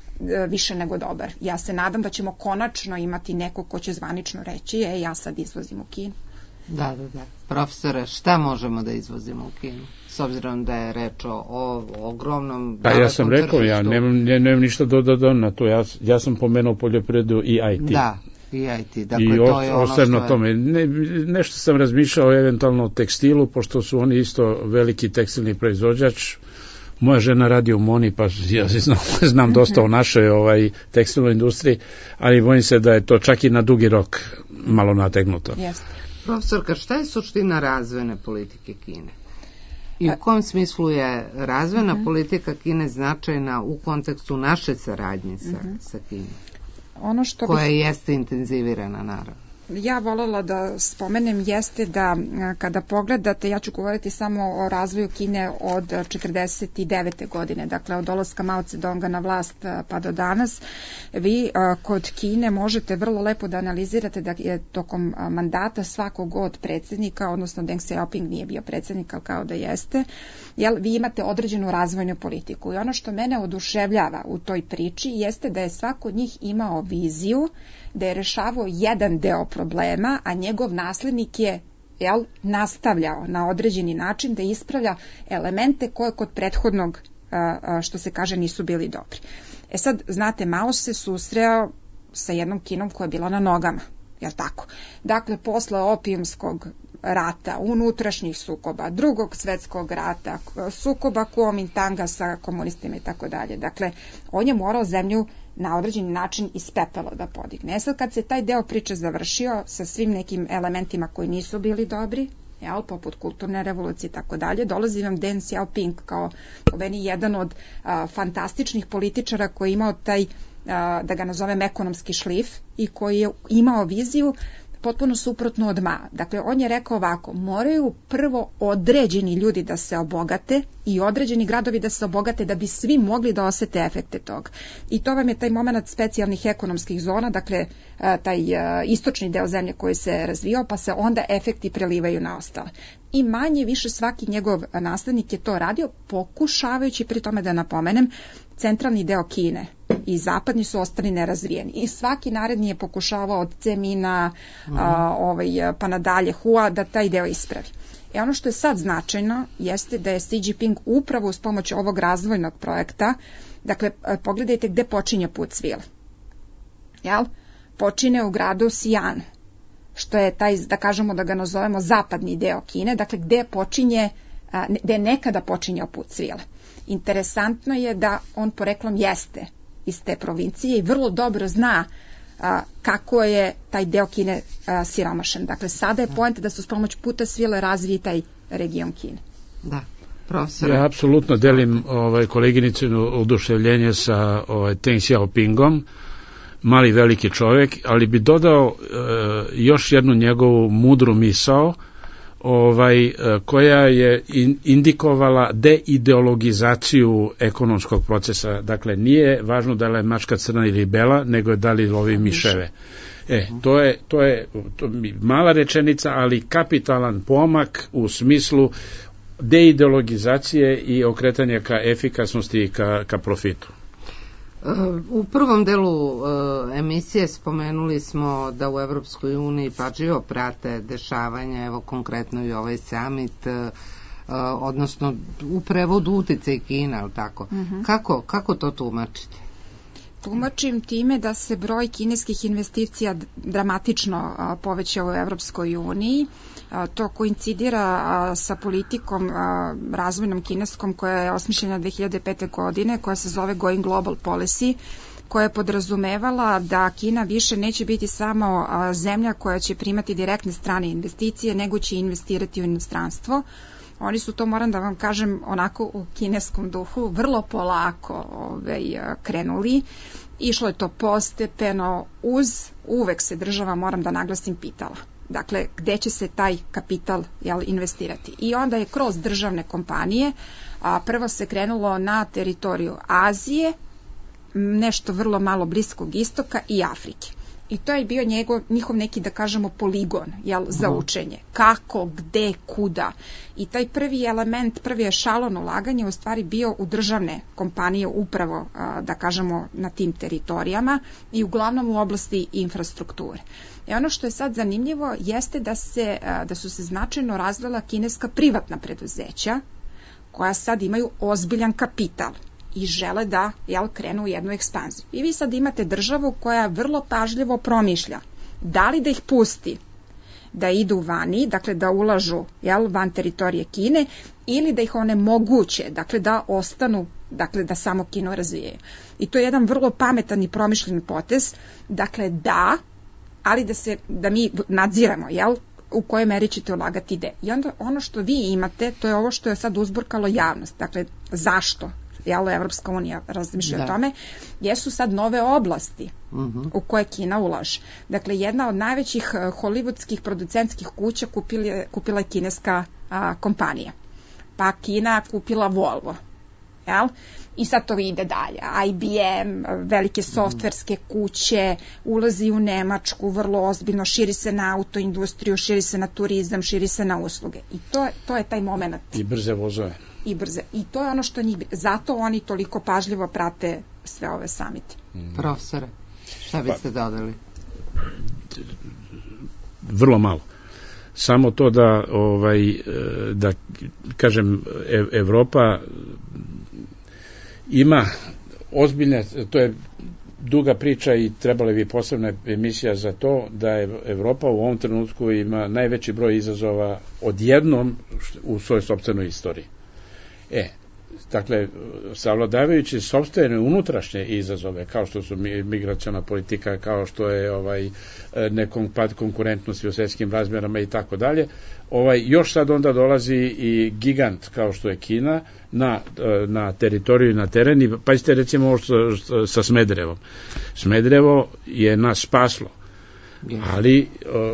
više nego dobar. Ja se nadam da ćemo konačno imati neko ko će zvanično reći, e, ja sad izvozim u Kinu. Da, da, da. Profesore, šta možemo da izvozimo u Kinu? S obzirom da je reč o, o ogromnom... Pa ja sam rekao, tržištu. ja nemam, ne, nemam ništa dodati na to. Ja, ja sam pomenuo poljoprivredu i I T. Da, i I T. Dakle, I to je ono što je... tome. Ne, nešto sam razmišljao eventualno o tekstilu, pošto su oni isto veliki tekstilni proizvođač. Moja žena radi u Moni, pa ja znam, znam dosta o našoj ovaj, tekstilnoj industriji, ali bojim se da je to čak i na dugi rok malo nategnuto. Jeste. Profesorka, šta je suština razvojne politike Kine? I u kom smislu je razvojna uh-huh. politika Kine značajna u kontekstu naše saradnje sa, uh-huh. sa Kinom? Ono što koja bih... jeste intenzivirana, naravno. Ja voljela da spomenem jeste da kada pogledate, ja ću govoriti samo o razvoju Kine od četrdeset devete godine, dakle od dolaska Mao Tse-donga na vlast pa do danas, vi kod Kine možete vrlo lepo da analizirate da je tokom mandata svakog od predsjednika, odnosno Deng Xiaoping nije bio predsjednik, ali kao da jeste, jel, vi imate određenu razvojnu politiku. I ono što mene oduševljava u toj priči jeste da je svako od njih imao viziju, da je rešavao jedan deo problema, a njegov naslednik je jel, nastavljao na određeni način da ispravlja elemente koje kod prethodnog, što se kaže, nisu bili dobri. E sad, znate, Mao se susreo sa jednom Kinom koja je bila na nogama, jel tako? Dakle, posle opijumskog rata, unutrašnjih sukoba, drugog svetskog rata, sukoba Kuomintanga sa komunistima i tako dalje. Dakle, on je morao zemlju na određeni način iz pepela da podigne. E sad kad se taj deo priče završio sa svim nekim elementima koji nisu bili dobri, jel, poput kulturne revolucije i tako dalje, dolazi vam Deng Xiaoping kao meni jedan od a, fantastičnih političara koji je imao taj, a, da ga nazovem, ekonomski šlif i koji je imao viziju potpuno suprotno od Mao. Dakle, on je rekao ovako, moraju prvo određeni ljudi da se obogate i određeni gradovi da se obogate da bi svi mogli da osete efekte toga. I to vam je taj moment specijalnih ekonomskih zona, dakle, taj istočni deo zemlje koji se razvijao, pa se onda efekti prelivaju na ostale. I manje više svaki njegov naslednik je to radio, pokušavajući pri tome da napomenem, centralni deo Kine i zapadni su ostali nerazvijeni. I svaki naredni je pokušavao od Cemina uh-huh. a, ovaj, pa nadalje Hua da taj deo ispravi. I ono što je sad značajno jeste da je Xi Jinping upravo uz pomoć ovog razvojnog projekta, dakle, pogledajte gde počinje put svile. Jel? Počine u gradu Xi'an, što je taj, da kažemo da ga nazovemo zapadni deo Kine, dakle gde počinje, gde je nekada počinjao put svile. Interesantno je da on poreklom jeste iz te provincije i vrlo dobro zna a, kako je taj deo Kine a, siromašen. Dakle, sada je poenta da su s pomoć puta svile razviji taj region Kine. Da, profesor. Ja apsolutno delim ovaj, koleginicino oduševljenje sa ovaj, Deng Xiaopingom, mali veliki čovjek, ali bi dodao e, još jednu njegovu mudru misao, ovaj, koja je indikovala deideologizaciju ekonomskog procesa. Dakle, nije važno da li je mačka crna ili bela, nego je da li lovi miševe. E, to je, to je to mala rečenica, ali kapitalan pomak u smislu deideologizacije i okretanja ka efikasnosti i ka, ka profitu. U prvom delu uh, emisije spomenuli smo da u Evropskoj uniji pažljivo prate dešavanja, evo konkretno i ovaj summit, uh, odnosno u prevodu uticaj Kina, ali tako. Mm-hmm. Kako, kako to tumačite? Tumačim time da se broj kineskih investicija dramatično povećao u Evropskoj uniji. To koincidira sa politikom razvojnom kineskom koja je osmišljena dve hiljade pete. godine, koja se zove Going Global Policy, koja je podrazumevala da Kina više neće biti samo zemlja koja će primati direktne strane investicije, nego će investirati u inostranstvo. Oni su to, moram da vam kažem, onako u kineskom duhu vrlo polako ovaj, krenuli. Išlo je to postepeno, uz, uvek se država, moram da naglasim, pitala. Dakle, gde će se taj kapital jel, investirati. I onda je kroz državne kompanije, a prvo se krenulo na teritoriju Azije, nešto vrlo malo Bliskog istoka i Afrike. I to je bio njegov, njihov neki, da kažemo, poligon jel, za učenje. Kako, gde, kuda. I taj prvi element, prvi ešalon ulaganja u stvari bio u državne kompanije upravo, da kažemo, na tim teritorijama i uglavnom u oblasti infrastrukture. I ono što je sad zanimljivo jeste da, se, da su se značajno razvila kineska privatna preduzeća koja sad imaju ozbiljan kapital i žele da jel, krenu u jednu ekspanziju. I vi sad imate državu koja vrlo pažljivo promišlja da li da ih pusti da idu vani, dakle da ulažu jel, van teritorije Kine, ili da ih one moguće, dakle da ostanu, dakle da samo Kinu razvijaju. I to je jedan vrlo pametan i promišljen potez, dakle da, ali da se, da mi nadziramo, jel, u kojoj meri ćete ulagati ide. I onda ono što vi imate, to je ovo što je sad uzburkalo javnost. Dakle, zašto? Jel, Evropska unija razmišlja o tome, jesu sad nove oblasti uh-huh. u koje Kina ulaže. Dakle, jedna od najvećih uh, hollywoodskih producentskih kuća kupila, kupila je kineska a, kompanija. Pa Kina kupila Volvo. Jel? I sad to ide dalje. I B M, velike softverske kuće, ulazi u Nemačku vrlo ozbiljno, širi se na autoindustriju, širi se na turizam, širi se na usluge. I to, to je taj moment. I brze vozove. I brze. I to je ono što njih... Zato oni toliko pažljivo prate sve ove samite. Mm. Profesore, šta biste pa, dodali? Vrlo malo. Samo to da, ovaj, da kažem, Evropa ima ozbiljne, to je duga priča i trebala bi posebna emisija za to, da je Evropa u ovom trenutku ima najveći broj izazova odjednom u svojoj sopstvenoj istoriji. E, dakle, savladavajući sopstvene unutrašnje izazove, kao što su migraciona politika, kao što je ovaj, nekom pad konkurentnosti u svetskim razmjerama i tako dalje, ovaj, još sad onda dolazi i gigant kao što je Kina na, na teritoriju i na teren. I pazite recimo ovo što, sa Smederevom. Smederevo je nas spaslo, ali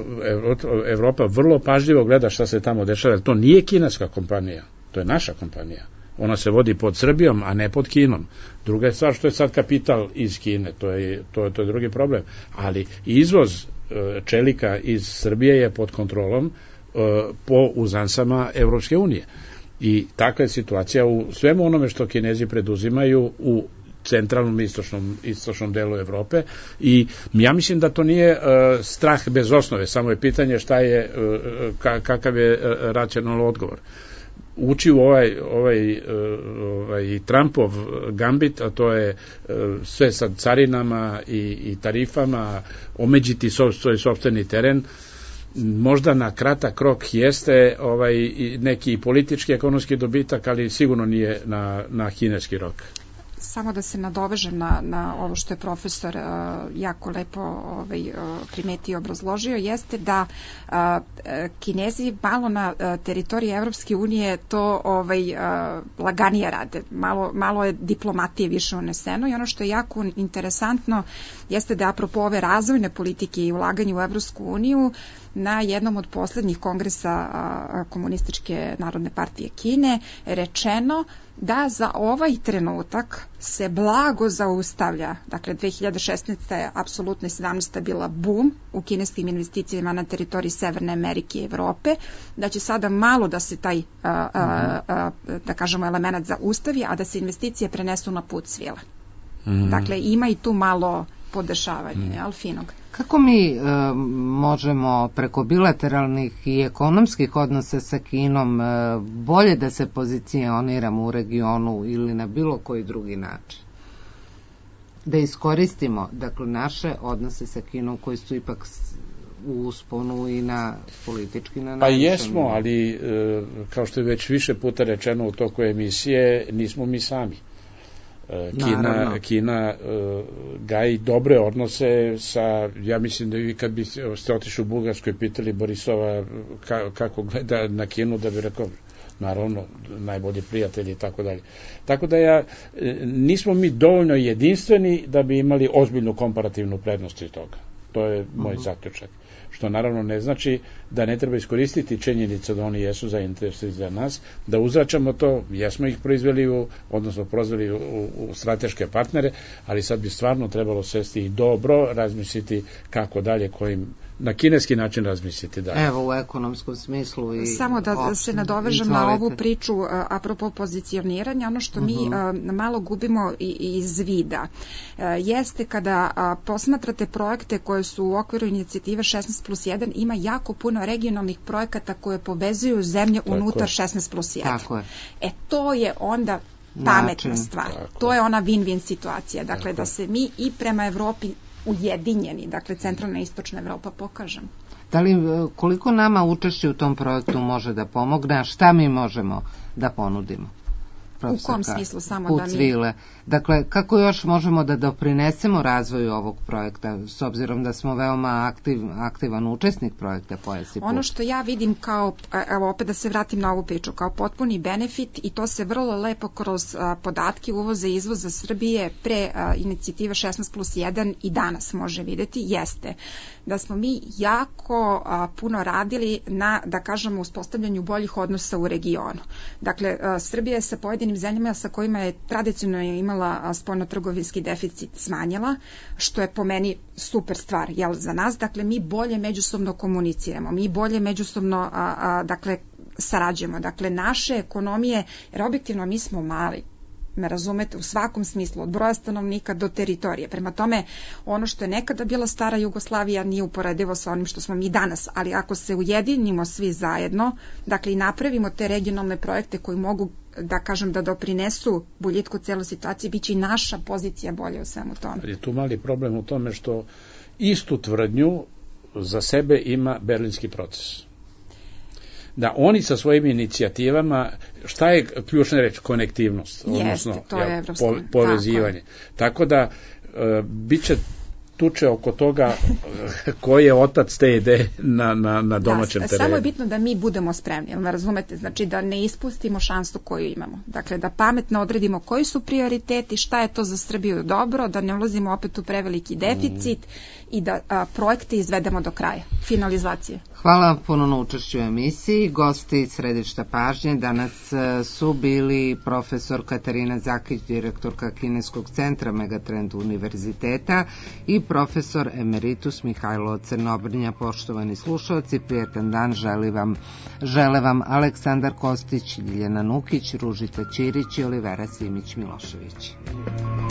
Evropa vrlo pažljivo gleda šta se tamo dešava, jer to nije kineska kompanija, to je naša kompanija. Ona se vodi pod Srbijom, a ne pod Kinom. Druga je stvar što je sad kapital iz Kine, to je, to, to je drugi problem. Ali izvoz čelika iz Srbije je pod kontrolom po uzansama Evropske unije. I takva je situacija u svemu onome što Kinezi preduzimaju u centralnom i istočnom, istočnom delu Evrope. I ja mislim da to nije uh, strah bez osnove, samo je pitanje šta je, uh, kakav je uh, racionalni odgovor. Uči u ovaj, ovaj, ovaj Trumpov gambit, a to je sve sa carinama i, i tarifama, omeđiti svoj sopstveni teren, možda na kratak rok jeste ovaj, neki politički ekonomski dobitak, ali sigurno nije na, na kineski rok. Samo da se nadovežem na, na ovo što je profesor uh, jako lepo ovaj, uh, primetio i obrazložio, jeste da uh, Kinezi malo na uh, teritoriji Evropske unije to ovaj, uh, laganije rade. Malo, malo je diplomatije više uneseno i ono što je jako interesantno jeste da apropo ove razvojne politike i ulaganje u Evropsku uniju, na jednom od poslednjih kongresa uh, Komunističke narodne partije Kine rečeno da za ovaj trenutak se blago zaustavlja. Dakle, dve hiljade šesnaeste. je apsolutno sedamnaesta. bila boom u kineskim investicijama na teritoriji Severne Amerike i Evrope, da će sada malo da se taj, a, a, a, da kažemo, element zaustavi, a da se investicije prenesu na put svile. Mm. Dakle, ima i tu malo podešavanja, mm. jel, finog. Kako mi e, možemo preko bilateralnih i ekonomskih odnosa sa Kinom e, bolje da se pozicioniramo u regionu ili na bilo koji drugi način? Da iskoristimo, dakle, naše odnose sa Kinom koji su ipak u usponu i na politički na Pa jesmo, ali e, kao što je već više puta rečeno u toku emisije, nismo mi sami. Kina, Kina uh, gaji dobre odnose sa, ja mislim da vi kad biste otišli u Bugarsku i pitali Borisova ka, kako gleda na Kinu, da bi rekao naravno najbolji prijatelji i tako dalje. Tako da ja, nismo mi dovoljno jedinstveni da bi imali ozbiljnu komparativnu prednost iz toga. To je moj uh-huh. zaključak. Što naravno ne znači da ne treba iskoristiti činjenicu da oni jesu zainteresovani za nas, da uzračamo to, jesmo ih proizveli, u, odnosno prozveli u, u strateške partnere, ali sad bi stvarno trebalo sesti i dobro razmisliti kako dalje, kojim, na kineski način razmisliti dalje. Evo u ekonomskom smislu. I samo da opšte, se nadovežem na ovu priču apropo pozicioniranja, ono što mi uh-huh. malo gubimo iz vida jeste kada posmatrate projekte koje su u okviru inicijative šesnaest plus jedan, ima jako puno regionalnih projekata koje povezuju zemlje tako unutar šesnaest plus jedan. Tako je. E to je onda pametna način stvar. Tako. To je ona win-win situacija. Dakle, tako. Da se mi i prema Evropi ujedinjeni, dakle centralna i istočna Evropa pokažem. Da li, koliko nama učešće u tom projektu može da pomogne, a šta mi možemo da ponudimo? Profesorka, u kom smislu samo da mi... Vile. Dakle, kako još možemo da doprinesemo razvoju ovog projekta, s obzirom da smo veoma aktiv, aktivan učesnik projekta Pojas i put? Ono što ja vidim kao, evo opet da se vratim na ovu priču, kao potpuni benefit, i to se vrlo lepo kroz a, podatke uvoza i izvoza Srbije pre a, inicijative šesnaest plus jedan i danas može videti, jeste da smo mi jako a, puno radili na, da kažemo, uspostavljanju boljih odnosa u regionu. Dakle, a, Srbija je sa pojedinim zemljama sa kojima je tradicionalno imala spoljnotrgovinski deficit smanjila, što je po meni super stvar, jel, za nas. Dakle, mi bolje međusobno komuniciramo, mi bolje međusobno a, a, dakle, sarađujemo. Dakle, naše ekonomije, jer objektivno mi smo mali, me razumete, u svakom smislu, od broja stanovnika do teritorije. Prema tome, ono što je nekada bila stara Jugoslavija nije uporedivo sa onim što smo mi danas, ali ako se ujedinimo svi zajedno, dakle i napravimo te regionalne projekte koji mogu, da kažem, da doprinesu boljitku cele situacije, bit će i naša pozicija bolje u svemu tome. Je tu mali problem u tome što istu tvrdnju za sebe ima berlinski proces. Da oni sa svojim inicijativama, šta je ključna reč? Konektivnost, Jeste, odnosno to je ja, po, povezivanje. Tako, Tako da e, bit će tuče oko toga koji je otac te ideje na, na, na domaćem da, terenu. Samo je bitno da mi budemo spremni, jel me razumete? Znači da ne ispustimo šansu koju imamo. Dakle, da pametno odredimo koji su prioriteti, šta je to za Srbiju dobro, da ne ulazimo opet u preveliki deficit mm. i da a, projekte izvedemo do kraja. Finalizacije. Hvala vam puno na učešću u emisiji. Gosti središta pažnje danas su bili profesor Katarina Zakić, direktorka Kineskog centra Megatrend univerziteta, i profesor emeritus Mihajlo Crnobrnja. Poštovani slušalci, prijetan dan žele vam, žele vam Aleksandar Kostić, Ljiljana Nukić, Ružita Ćirić i Olivera Simić Milošević.